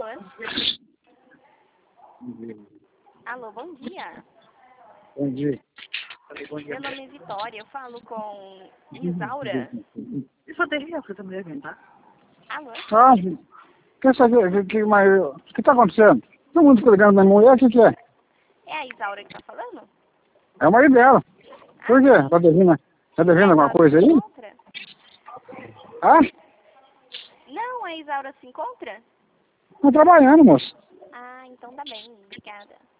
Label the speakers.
Speaker 1: Alô, bom dia.
Speaker 2: Bom dia.
Speaker 1: Meu nome é Vitória, eu falo com Isaura.
Speaker 3: Isso teria que também tá?
Speaker 1: Alô?
Speaker 2: Ah, quer saber o que está acontecendo? Todo mundo fica ligando na minha mulher, o que é?
Speaker 1: É a Isaura que tá falando?
Speaker 2: É o marido dela. Por quê? Tá devendo alguma coisa aí?
Speaker 1: Encontra?
Speaker 2: Ah?
Speaker 1: Não, a Isaura se encontra?
Speaker 2: Tá trabalhando, moço.
Speaker 1: Ah, então tá bem, obrigada.